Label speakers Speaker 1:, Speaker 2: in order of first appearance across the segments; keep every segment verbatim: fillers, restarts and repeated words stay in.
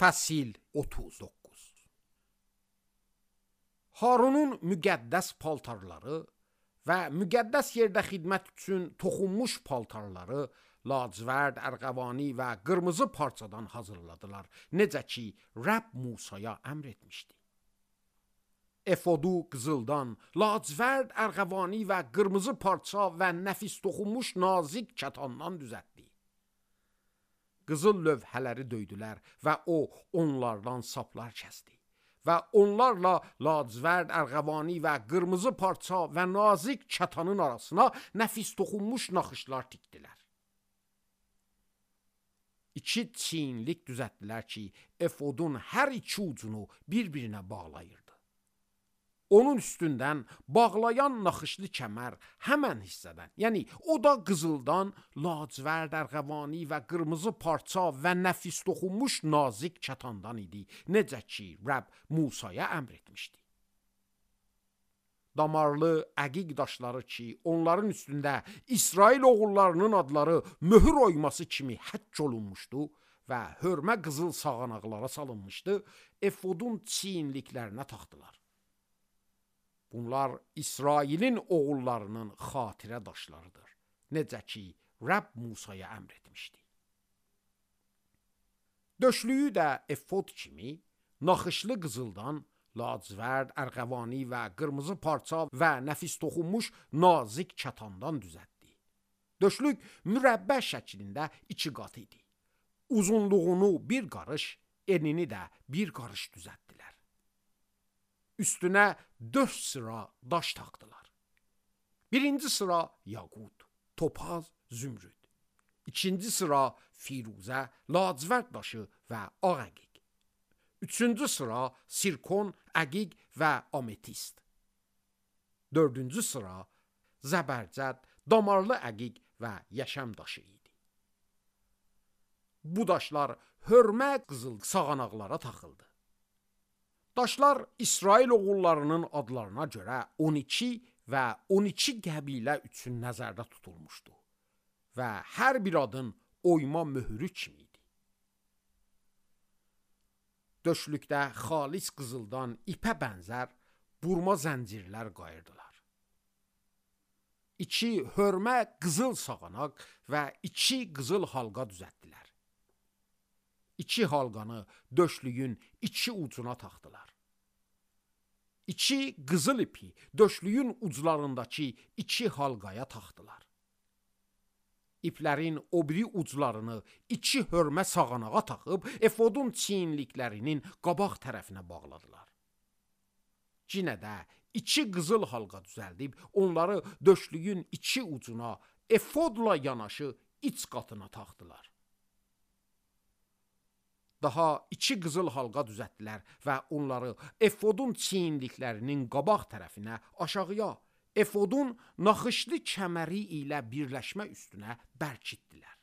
Speaker 1: Fəsil otuz doqquz. Harunun müqəddəs paltarları və müqəddəs yerdə xidmət üçün toxunmuş paltarları lacivərd, ərğəvani və qırmızı parçadan hazırladılar, necə ki, Rəbb Musaya əmr etmişdi. Efodu qızıldan, lacivərd, ərğəvani və qırmızı parça və nəfis toxunmuş nazik kətandan düzəltdi. Qızıl lövhələri döydülər və o onlardan saplar kəsdi və onlarla lacivərd, ərğəvani və qırmızı parça və nazik kətanın arasına nəfis toxunmuş naxışlar tikdilər. İki çiyinlik düzəltdilər ki, efodun hər iki ucunu bir-birinə bağlayırdı. Onun üstündən bağlayan naxışlı kəmər həmən hissədən, yəni o da qızıldan, lacivərd, ərğəvani və qırmızı parça və nəfis toxunmuş nazik kətandan idi, necə ki, Rəbb Musaya əmr etmişdi. Damarlı əqiq daşları ki, onların üstündə İsrail oğullarının adları möhür oyması kimi həkk olunmuşdu və hörmə qızıl sağanaqlara salınmışdı, efodun çiyinliklərinə taxdılar. Bunlar İsrailin oğullarının xatirə daşlarıdır, necə ki, Rəbb Musaya əmr etmişdi. Döşlüyü də efod kimi naxışlı qızıldan, lacivərd, ərğəvani və qırmızı parça və nəfis toxunmuş nazik kətandan düzəltdi. Döşlük mürəbbə şəklində iki qat idi. Uzunluğunu bir qarış, enini də bir qarış düzəltdilər. Üstünə dörd sıra daş taxdılar. Birinci sıra yaqut, topaz, zümrüd. İkinci sıra firuzə, lacivərd daşı və ağ əqiq. Üçüncü sıra sirkon, əqiq və ametist. Dördüncü sıra zəbərcəd, damarlı əqiq və yaşam daşı idi. Bu daşlar hörmə qızıl sağanaqlara taxıldı. Daşlar İsrail oğullarının adlarına görə on iki və on iki qəbilə üçün nəzərdə tutulmuşdu və hər bir adın oyma möhürü kimi idi. Döşlükdə xalis qızıldan ipə bənzər burma zəncirlər qayırdılar. İki hörmə qızıl sağanaq və iki qızıl halqa düzəltdilər. İki halqanı döşlüyün iki ucuna taxdılar. İki qızıl ipi döşlüyün uclarındakı iki halqaya taxdılar. İplərin o biri uclarını iki hörmə sağanağa taxıb, efodun çiyinliklərinin qabaq tərəfinə bağladılar. Cinə də iki qızıl halqa düzəldib, onları döşlüyün iki ucuna, efodla yanaşı iç qatına taxdılar. Daha iki qızıl halqa düzəltdilər və onları efodun çiyinliklərinin qabaq tərəfinə aşağıya, efodun naxışlı kəməri ilə birləşmə üstünə bərkitdilər.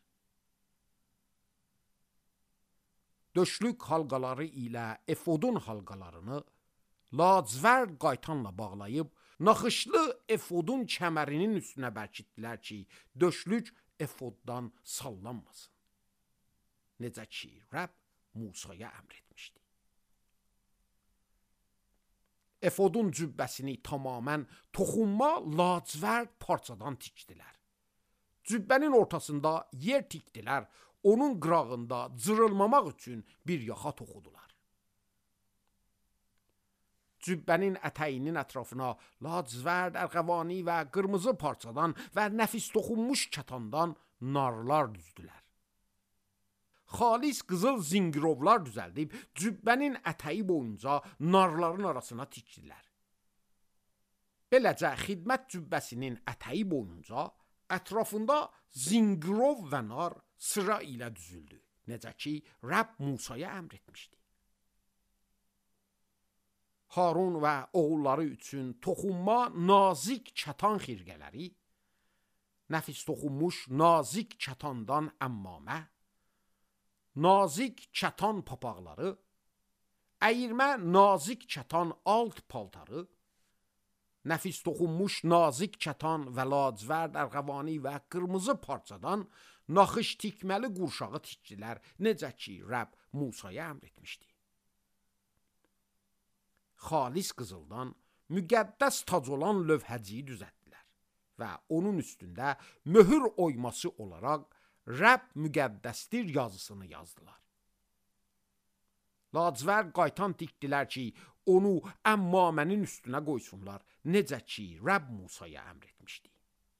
Speaker 1: Döşlük halqaları ilə efodun halqalarını lacivərd qaytanla bağlayıb, naxışlı efodun kəmərinin üstünə bərkitdilər ki, döşlük efoddan sallanmasın. Necə ki, Rəbb Musaya əmr etmişdi. Efodun cübbəsini tamamən toxunma lacivərd parçadan tikdilər. Cübbənin ortasında yer tikdilər, onun qırağında cırılmamaq üçün bir yaxa toxudular. Cübbənin ətəyinin ətrafına lacivərd, ərğəvani və qırmızı parçadan və nəfis toxunmuş kətandan narlar düzdülər. Xalis qızıl zingirovlar düzəldib, cübbənin ətəyi boyunca narların arasına tikdilər. Beləcə, xidmət cübbəsinin ətəyi boyunca ətrafında zingirov və nar sıra ilə düzüldü, necə ki, Rəbb Musaya əmr etmişdi. Harun və oğulları üçün toxunma nazik kətan xirqələri, nəfis toxunmuş nazik kətandan əmmamə, nazik kətan papaqları, əyirmə nazik kətan alt paltarı, nəfis toxunmuş nazik kətan və lacivərd, ərğəvani və qırmızı parçadan naxış tikməli qurşağı tikdilər, necə ki, Rəbb Musaya əmr etmişdi. Xalis qızıldan müqəddəs tac olan lövhəciyi düzəltdilər və onun üstündə möhür oyması olaraq Rəbb müqəddəsdir yazısını yazdılar. Lacivərd qaytan tikdilər ki, onu əmmamənin üstünə qoysunlar, necə ki, Rəbb Musaya əmr etmişdi.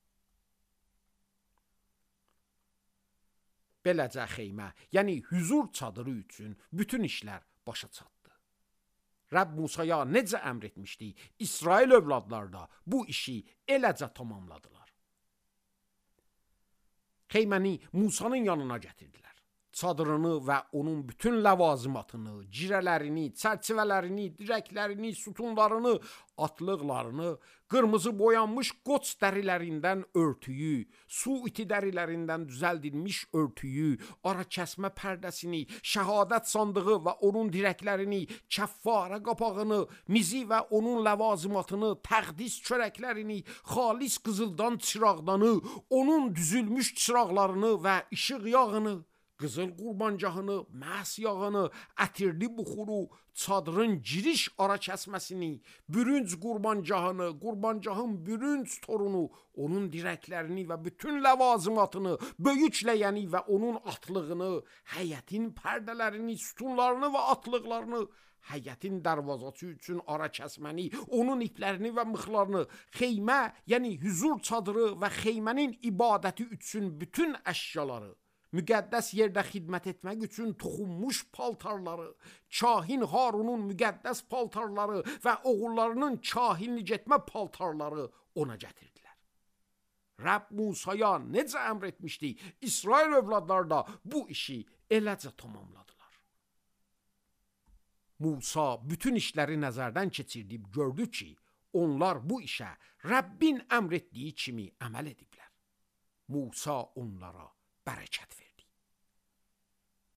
Speaker 1: Beləcə xeymə, yəni hüzur çadırı üçün bütün işlər başa çatdı. Rəbb Musaya necə əmr etmişdi, İsrail övladları da bu işi eləcə tamamladılar. Xeyməni Musanın yanına gətirdilər. Çadırını və onun bütün ləvazimatını, cirələrini, çərçivələrini, dirəklərini, sütunlarını, atlıqlarını, qırmızı boyanmış qoç dərilərindən örtüyü, su iti dərilərindən düzəldilmiş örtüyü, ara kəsmə pərdəsini, şəhadət sandığı və onun dirəklərini, kəffarə qapağını, mizi və onun ləvazimatını, təqdis çörəklərini, xalis qızıldan çıraqdanı, onun düzülmüş çıraqlarını və işıq yağını, qızıl qurbancahını, məhs yağını, ətirli buxuru, çadırın giriş ara kəsməsini, bürünc qurbancahını, qurbancahın bürünc torunu, onun dirəklərini və bütün ləvazimatını, böyük ləyəni və onun atlığını, həyətin pərdələrini, sütunlarını və atlıqlarını, həyətin darvazası üçün ara kəsməni, onun iplərini və mıxlarını, xeymə, yəni hüzur çadırı və xeymənin ibadəti üçün bütün əşyaları, müqəddəs yerdə xidmət etmək üçün toxunmuş paltarları, kahin Harunun müqəddəs paltarları və oğullarının kahinlik etmə paltarları ona gətirdilər. Rəbb Musaya necə əmr etmişdi, İsrail övladları da bu işi eləcə tamamladılar. Musa bütün işləri nəzərdən keçirdib gördü ki, onlar bu işə Rəbbin əmr etdiyi kimi əməl ediblər. Musa onlara bərəkət verdi.